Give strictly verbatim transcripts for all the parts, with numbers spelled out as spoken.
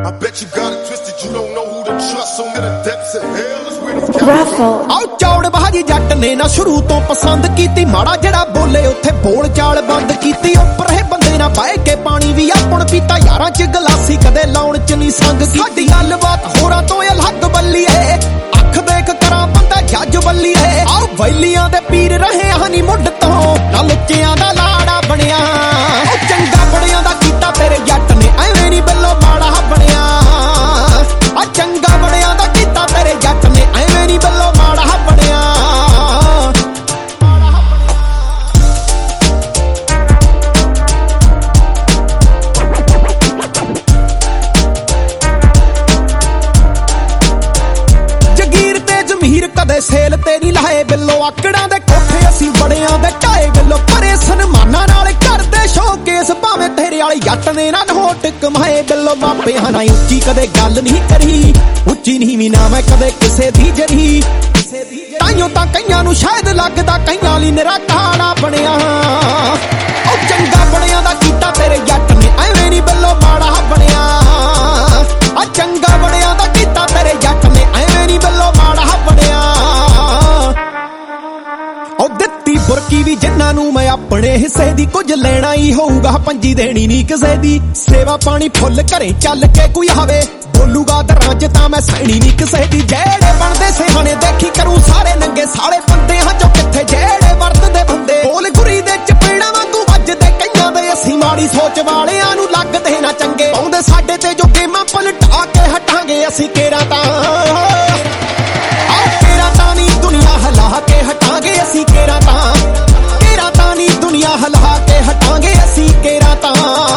I bet you got it twisted, you don't know who to trust. So near the depths of hell is where these cats ਆਓ ਚੌੜ ਬਾਜੀ ਜੱਟ ਨੇ ਨਾ ਸ਼ੁਰੂ ਤੋਂ ਪਸੰਦ ਕੀਤੀ, ਮਾੜਾ ਜਿਹੜਾ ਬੋਲੇ ਉੱਥੇ ਬੋਲ ਚਾਲ ਬੰਦ ਕੀਤੀ। ਉੱਪਰ ਇਹ ਬੰਦੇ ਨਾ ਪਾਏ ਕੇ ਪਾਣੀ ਵੀ ਆਪਣ ਪੀਤਾ, ਯਾਰਾਂ ਚ ਗਲਾਸੀ ਕਦੇ ਲਾਉਣ ਚ ਨਹੀਂ ਸੰਗ। ਸਾਡੀ ਗੱਲਬਾਤ ਹੋਰਾਂ ਤੋਂ ਅਲੱਗ ਬੱਲੀਏ, ਅੱਖ ਦੇਖ ਕਰਾਂ ਬੰਦਾ ਜੱਜ ਬੱਲੀਏ। ਆਓ ਵੈਲੀਆਂ ਦੇ ਪੀਰ ਰਹੇ ਹਨੀ ਮੁੱਢ ਤੋਂ, ਨਾ ਲੁੱਚਿਆਂ ਦਾ ਲਾੜਾ ਬਣਿਆ। ਚੰਗਾ ਬੜਿਆਂ ਦਾ ਕੀਤਾ ਤੇਰੇ ਜੱਟ ਨੇ, ਐਵੇਂ ਨਹੀਂ ਬਿੱਲੋ ਮਾੜਾ ਬਣਿਆ। ਆ ਚੰਗਾ ਬੜਿਆਂ ਦਾ ਕੀਤਾ ਤੇਰੇ ਜੱਟ ਨੇ, ਐਵੇਂ ਨਹੀਂ ਬਿੱਲੋ ਮਾੜਾ ਬਣਿਆ। ਜਗੀਰ ਤੇ ਜ਼ਮੀਰ ਕਦੇ ਸੇਲ ਤੇ ਨਹੀਂ ਲਾਏ ਬਿੱਲੋ, ਆਕੜਾਂ ਦੇ ਕੋਠੇ ਅਸੀਂ ਬੜਿਆਂ ਦੇ ਢਾਏ ਬਿੱਲੋ। ਪਰੇ ਸਨਮਾਨਾਂ ਨਾਲ ਕਰਦੇ ਸ਼ੋਕੇਸ, ਭਾਵੇਂ ਤੇਰੇ ਵਾਲੀ ਜੱਟ ਨੇ ਨਾ ਨੋਟ ਕਮਾਏ ਬਿੱਲੋ। ਮਾਪਿਆਂ ਨਾਲ ਉੱਚੀ ਕਦੇ ਗੱਲ ਨਹੀਂ ਕਰੀ, ਉੱਚੀ ਨਹੀਂ ਵੀ ਨਾ ਮੈਂ ਕਦੇ ਕਿਸੇ ਦੀ ਜਰੀ। ਤਾਈਓ ਤਾਂ ਕਈਆਂ ਨੂੰ ਸ਼ਾਇਦ ਲੱਗਦਾ ਕਈਆਂ ਲਈ ਨਿਰਾ ਕਾੜਾ ਬਣਿਆ। ਉਹ ਚੰਗਾ ਬਣਿਆਂ ਦਾ ਕੀਤਾ ਤੇਰੇ ਜੱਟ ਨੇ, ਐਵੇਂ ਨਹੀਂ ਬਿੱਲੋ ਮਾੜਾ ਬਣਿਆ। ਆ ਚੰਗਾ ਬਣਿਆਂ ਦਾ ਕੀਤਾ ਤੇਰੇ ਜੱਟ ਨੇ, ਐਵੇਂ ਨਹੀਂ ਬਿੱਲੋ ਮਾੜਾ ਬਣਿਆ। ਉਹ ਦਿੱਤੀ ਬੁਰਕੀ ਵੀ ਜਿੰਨਾਂ ਨੂੰ ਮੈਂ ਆਪਣੇ ਹਿੱਸੇ ਦੀ, ਕੁਝ ਲੈਣਾ ਹੀ ਹੋਊਗਾ ਪੰਜੀ ਦੇਣੀ ਨਹੀਂ ਕਿਸੇ ਦੀ। ਸੇਵਾ ਪਾਣੀ ਫੁੱਲ ਘਰੇ ਚੱਲ ਕੇ ਕੋਈ ਆਵੇ, ਬੋਲੂਗਾ ਦਰਾਂ ਚ ਤਾਂ ਮੈਂ ਸੈਣੀ ਨਹੀਂ ਕਿਸੇ ਦੀ। ਜਿਹੜੇ ਬਣਦੇ ਸਿਹਾਣੇ ਦੇਖੀ ਕਰੂ ਸਾਰੇ ਨੰਗੇ, ਸਾਲੇ ਬੰਦੇ ਹਾਂ ਜੋ ਕਿੱਥੇ ਜਿਹੜੇ ਵਰਤਦੇ ਬੰਦੇ। ਬੋਲ ਗੁਰੀ ਦੇ ਚਪੇੜਾਂ ਵਾਂਗੂ ਵੱਜਦੇ ਕਈਆਂ ਦੇ, ਅਸੀਂ ਮਾੜੀ ਸੋਚ ਵਾਲਿਆਂ ਨੂੰ ਲੱਗਦੇ ਨਾ ਚੰਗੇ। ਪਾਉਂਦੇ ਸਾਡੇ ਤੇ ਜੋ ਗੇਮਾਂ ਪਲਟਾ ਕੇ ਹਟਾਂਗੇ ਅਸੀਂ ਕੇਰਾਂ ਤਾਂ। ਆਹ ਕੇਰਾਂ ਤਾਂ ਨਹੀਂ ਦੁਨੀਆ ਹਿਲਾ ਕੇ ਹਟਾਂਗੇ ਅਸੀਂ ਕੇਰਾਂ ਤਾਂ। ਕੇਰਾਂ ਤਾਂ ਨਹੀਂ ਦੁਨੀਆ ਹਿਲਾ ਕੇ ਹਟਾਂਗੇ ਅਸੀਂ ਕੇਰਾਂ ਤਾਂ।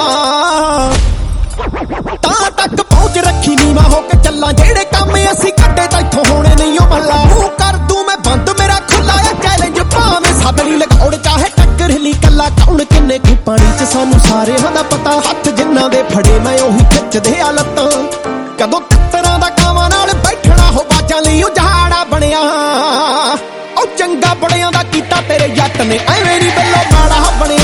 ਤਾਂ ਤੱਕ ਪਹੁੰਚ ਰੱਖੀ ਨੀਵਾਂ ਹੋ ਕੇ ਚੱਲਾਂ, ਜਿਹੜੇ ਕੰਮ ਅਸੀਂ ਕੱਢੇ ਤਾਂ ਇੱਥੋਂ ਹੋਣੇ ਨਹੀਂ ਉਹ ਮੱਲਾ। ਮੂੰਹ ਕਰ ਦੂੰ ਮੈਂ ਬੰਦ ਮੇਰਾ ਖੁੱਲਾ ਆ ਚੈਲੰਜ, ਭਾਵੇਂ ਸਦਲੀ ਲਗਾਉਣ ਚਾਹੇ ਟੱਕਰ ਹਿੱਲੀ ਕੱਲਾ। ਕੌਣ ਕਿੰਨੇ ਕੁ ਪਾਣੀ ਚ ਸਾਨੂੰ ਸਾਰਿਆਂ ਦਾ ਪਤਾ, ਹੱਥ ਜਿੰਨਾਂ ਦੇ ਫੜੇ ਮੈਂ ਉਹੀ ਖਿੱਚਦੇ ਆ ਲੱਤਾਂ। ਕਦੋਂ ਤਿੱਤਰਾਂ ਦਾ ਕਾਵਾਂ ਨਾਲ ਬੈਠਣਾ ਹੋ ਬਾਜਾਂ ਲਈ ਉਜਾੜਾ ਬਣਿਆ। ਉਹ ਚੰਗਾ ਬੜਿਆਂ ਦਾ ਕੀਤਾ ਤੇਰੇ ਜੱਟ ਨੇ, ਐਵੇਂ ਨਹੀਂ ਬਿੱਲੋ ਮਾੜਾ ਬਣਿਆ।